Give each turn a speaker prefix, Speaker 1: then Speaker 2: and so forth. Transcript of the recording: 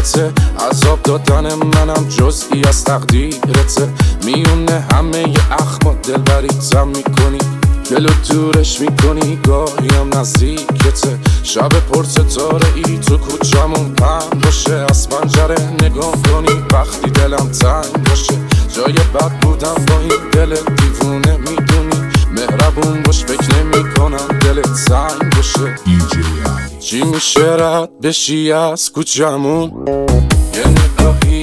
Speaker 1: تقصیرته، عذاب دادن منم جزئی از تقدیرته. میونه همه ی اخما دلبریتم میکنی، دلو دورش میکنی گاهی هم نزدیکته. شب پر ستاره ای تو کوچمون پهن باشه، از پنجره نگاه کنی وقتی دلم تنگ باشه. جای بد بودم با این دل دیوونه میدونی، مهربون باش فکر نمی کنم دلت سنگ باشه. چی میشه رد بشی از کوچمون، یه نگاهی